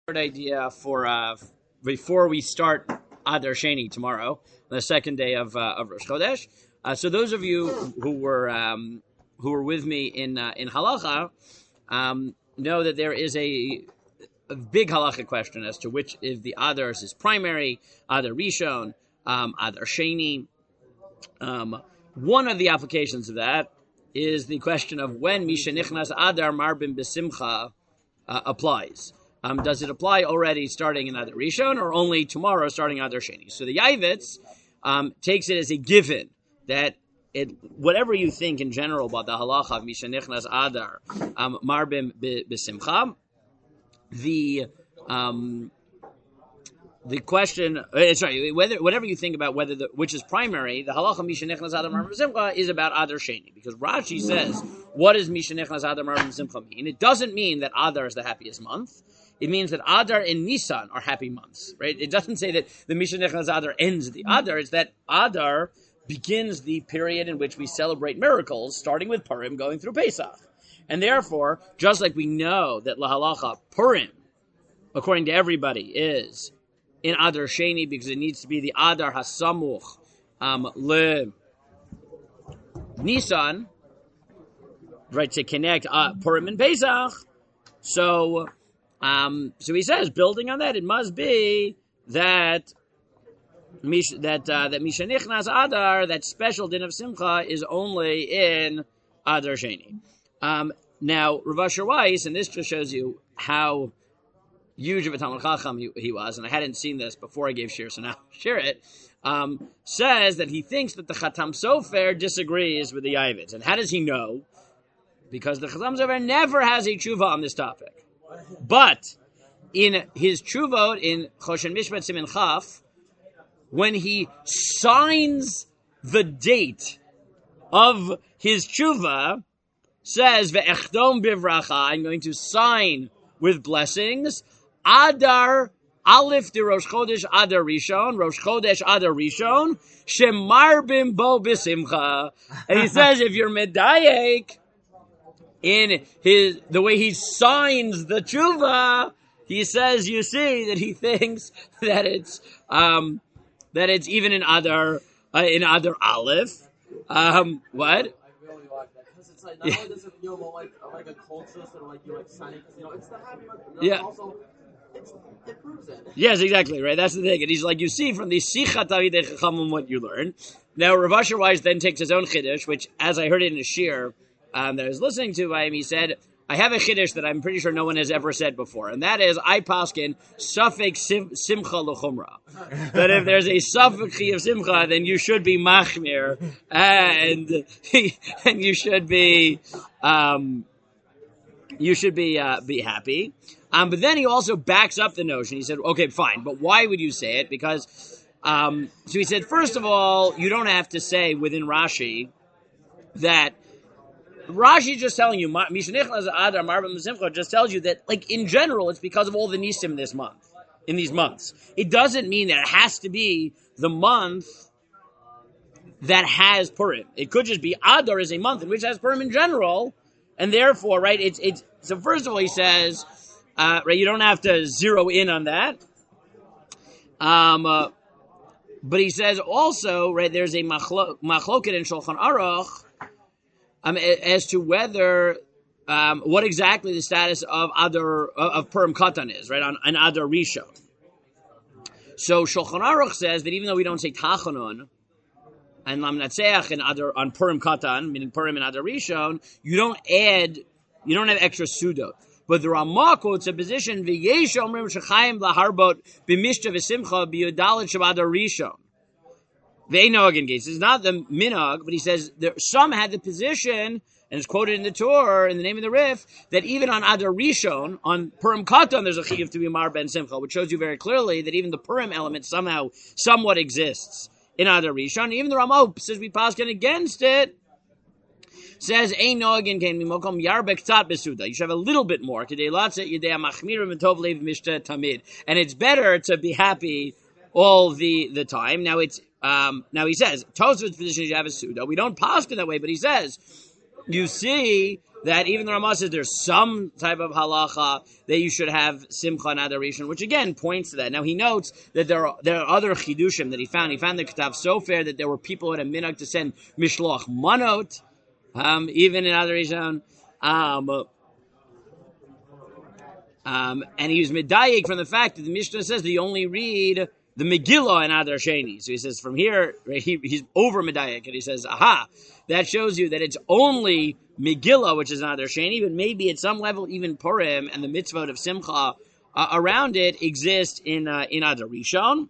Third idea for before we start Adar Sheni tomorrow, the second day of Rosh Chodesh. So those of you who were with me in Halacha know that there is a big halachic question as to which of the Adars is primary, Adar Rishon, Adar Sheni. One of the applications of that is the question of when Misha Nichnas Adar Marbim B'Simcha applies. Does it apply already starting in Adar Rishon or only tomorrow starting Adar Sheni? So the Yavitz takes it as a given that whatever you think in general about the halacha of Misha Nichnas Adar Marbim B'Simcha, the question, sorry, whatever you think about which is primary, the halacha Misha Nichnas Adar Marbim B'Simcha is about Adar Sheni, because Rashi says, what does Misha Nichnas Adar Marbim B'Simcha mean? It doesn't mean that Adar is the happiest month. It means that Adar and Nisan are happy months, right? It doesn't say that the Misha Nichnas Adar ends the Adar. It's that Adar begins the period in which we celebrate miracles, starting with Purim, going through Pesach. And therefore, just like we know that Lahalacha Purim, according to everybody, is in Adar Sheni because it needs to be the Adar Hasamuch le Nisan, right, to connect Purim and Pesach. So he says, building on that, it must be that Misha Nichnas Adar, that special din of Simcha, is only in Adar Sheni. Now, Rav Asher Weiss, and this just shows you how huge of a Talmud Chacham he was, and I hadn't seen this before I gave shir, so now I'll share it, says that he thinks that the Chatam Sofer disagrees with the Yavitz. And how does he know? Because the Chatam Sofer never has a tshuva on this topic. But in his Tshuvot, in Choshen Mishpat Siman Chaf, when he signs the date of his Tshuva, says, Ve'echdom bivracha, I'm going to sign with blessings, Adar Aleph de Rosh Chodesh Adar Rishon, Rosh Chodesh Adar Rishon, Shemarbim bo b'simcha. And he says, if you're medayek in the way he signs the tshuva, he says, you see that he thinks that it's even in Adar Aleph. What? I really like that because it's like not only does it feel more like a culture sort of like you're excited because it's the happy month, but yeah. Also it proves it. Yes, exactly, right? That's the thing. And he's like, you see from the Sichat Talmidei Chachamim what you learn. Now, Rav Asher Weiss then takes his own chiddush, which, as I heard it in a shir that I was listening to by him, he said, I have a chiddush that I'm pretty sure no one has ever said before, and that is, I paskin safek simcha l'chumra. That if there's a safek of simcha, then you should be machmir, and you should be be happy. But then he also backs up the notion. He said, okay, fine, but why would you say it? Because, so he said, first of all, you don't have to say within Rashi that Rashi is just telling you, Misha Nichnas Adar Marbim B'Simcha just tells you that, like, in general, it's because of all the Nisim in these months. It doesn't mean that it has to be the month that has Purim. It could just be Adar is a month in which has Purim in general, and therefore, right, it's so first of all, he says, right, you don't have to zero in on that. But he says also, right, there's a machloket in Shulchan Aruch as to whether what exactly the status of Adar of Purim Katan is, right, on Adar Rishon. So Shulchan Aruch says that even though we don't say Tachanun and Lam Natseach and Adar on Purim Katan, meaning Purim and Adar Rishon, you don't have extra sudot. But the Ramah quotes a position, V'yesh omrim shechayim laharbot b'mishta v'simcha b'yodalit shabadar rishon. Ve'enogin case. It's not the minog, but he says some had the position, and it's quoted in the Torah, in the name of the Rif, that even on Adar Rishon, on Purim Katan, there's a chiyuv to be Mar ben Simcha, which shows you very clearly that even the Purim element somewhat exists in Adar Rishon. Even the Ramah says we paskin against it. Says, Ein Noagin can be mokom yarbek tat besuda. You should have a little bit more. And it's better to be happy all the time. Now he says, Tosfot's position is you have a suda. We don't paskin that way, but he says, you see that even the Ramah says there's some type of halacha that you should have Simcha and Adar Rishon, which again points to that. Now he notes that there are other chidushim that he found. He found the Ketav so fair that there were people who had a minhag to send mishloach manot, even in Adar Rishon. And he was medayik from the fact that the Mishnah says that you only read the Megillah in Adar Sheni. So he says from here, he's over medayik, and he says, aha, that shows you that it's only Megillah, which is in Adar Sheni, but maybe at some level even Purim and the mitzvot of Simcha around it exist in Adar Rishon.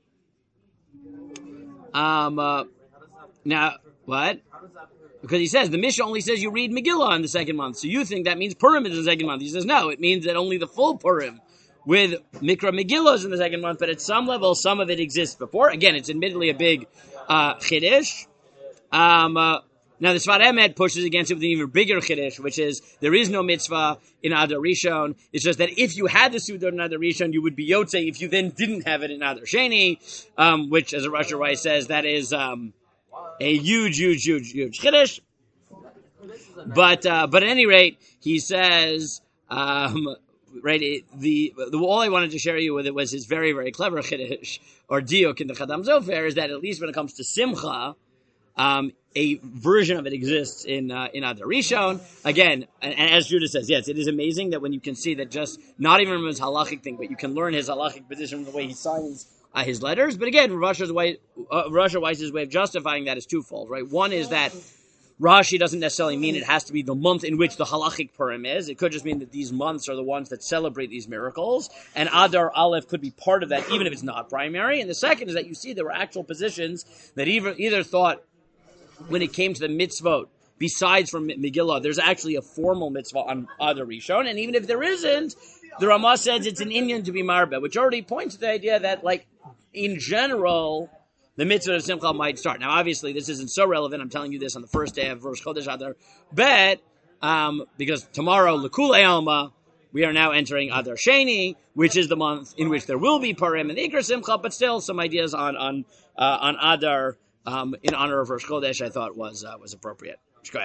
Now, what? Because he says, the Mishnah only says you read Megillah in the second month. So you think that means Purim is the second month. He says, no, it means that only the full Purim with Mikra Megillah is in the second month, but at some level, some of it exists before. Again, it's admittedly a big Chiddush. Now the Sfat Emet pushes against it with an even bigger Chiddush, which is there is no mitzvah in Adar Rishon. It's just that if you had the Sudot in Adar Rishon, you would be Yotzei if you then didn't have it in Adar Sheni, which, as a Rosh Hashanah says, that is a huge Chiddush. But at any rate, he says, right, the all I wanted to share you with it was his very, very clever Chiddush, or diuk in the Chadam Zofer, is that at least when it comes to Simcha, a version of it exists in Adar Rishon. Again, and as Judah says, yes, it is amazing that when you can see that just, not even from his halachic thing, but you can learn his halachic position from the way he signs his letters. But again, Rosh Weiss's way of justifying that is twofold, right? One is that Rashi doesn't necessarily mean it has to be the month in which the halachic Purim is. It could just mean that these months are the ones that celebrate these miracles. And Adar Aleph could be part of that, even if it's not primary. And the second is that you see there were actual positions that either thought when it came to the mitzvot, besides from Megillah, there's actually a formal mitzvah on Adar Rishon. And even if there isn't, the Ramah says it's an inyan to be marba, which already points to the idea that, like, in general, the mitzvah of Simcha might start. Now, obviously, this isn't so relevant. I'm telling you this on the first day of Rosh Chodesh Adar. But, because tomorrow, L'kulei Alma, we are now entering Adar Sheni, which is the month in which there will be Purim and Ikar Simcha, but still some ideas on Adar in honor of Rosh Chodesh I thought was appropriate.